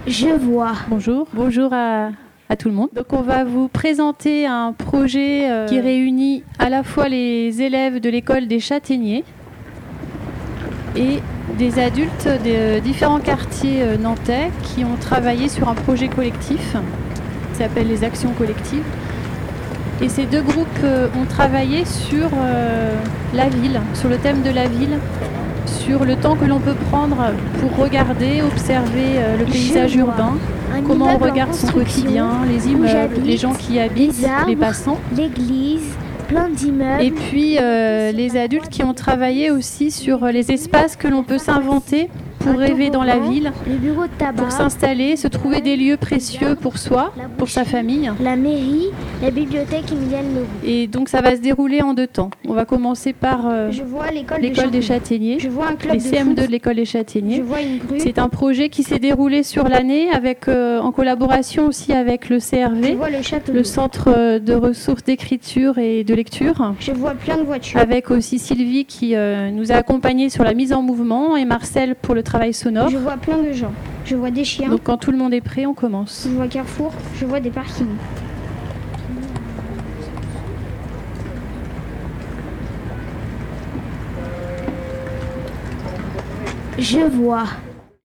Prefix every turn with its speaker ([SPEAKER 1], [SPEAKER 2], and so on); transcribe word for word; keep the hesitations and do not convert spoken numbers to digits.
[SPEAKER 1] Je vois.
[SPEAKER 2] Bonjour, bonjour à, à tout le monde. Donc on va vous présenter un projet euh, qui réunit à la fois les élèves de l'école des Châtaigniers et des adultes de différents quartiers euh, nantais qui ont travaillé sur un projet collectif qui s'appelle les actions collectives. Et ces deux groupes euh, ont travaillé sur euh, la ville, sur le thème de la ville, sur le temps que l'on peut prendre pour regarder, observer euh, le paysage urbain,
[SPEAKER 1] Un
[SPEAKER 2] comment on
[SPEAKER 1] immeuble en
[SPEAKER 2] regarde son
[SPEAKER 1] construction,
[SPEAKER 2] quotidien, les
[SPEAKER 1] où
[SPEAKER 2] immeubles,
[SPEAKER 1] j'habite,
[SPEAKER 2] les gens qui y habitent,
[SPEAKER 1] les arbres,
[SPEAKER 2] les passants.
[SPEAKER 1] l'église, plein d'immeubles.
[SPEAKER 2] Et puis euh, les adultes qui ont travaillé aussi sur les espaces que l'on peut s'inventer pour
[SPEAKER 1] Un
[SPEAKER 2] rêver dans la
[SPEAKER 1] toboggan,
[SPEAKER 2] ville,
[SPEAKER 1] le bureau de tabac,
[SPEAKER 2] pour s'installer, se trouver des lieux précieux pour soi, pour sa famille.
[SPEAKER 1] la mairie, la bibliothèque Emilienne Leroux.
[SPEAKER 2] Et donc ça va se dérouler en deux temps. On va commencer par euh,
[SPEAKER 1] Je vois l'école,
[SPEAKER 2] l'école des
[SPEAKER 1] de
[SPEAKER 2] Châtaigniers,
[SPEAKER 1] Je vois un club
[SPEAKER 2] les
[SPEAKER 1] de
[SPEAKER 2] C M deux
[SPEAKER 1] foot.
[SPEAKER 2] de l'école des
[SPEAKER 1] Je
[SPEAKER 2] Châtaigniers.
[SPEAKER 1] vois une grue.
[SPEAKER 2] C'est un projet qui s'est déroulé sur l'année avec, euh, en collaboration aussi avec le C R
[SPEAKER 1] Je
[SPEAKER 2] V,
[SPEAKER 1] vois le château.
[SPEAKER 2] le Centre euh, de ressources d'écriture et de lecture,
[SPEAKER 1] Je vois plein de voitures.
[SPEAKER 2] avec aussi Sylvie qui euh, nous a accompagnés sur la mise en mouvement et Marcel pour le travail sonore.
[SPEAKER 1] Je vois plein de gens. Je vois des chiens.
[SPEAKER 2] Donc quand tout le monde est prêt, on commence.
[SPEAKER 1] Je vois Carrefour. Je vois des parkings. Je vois.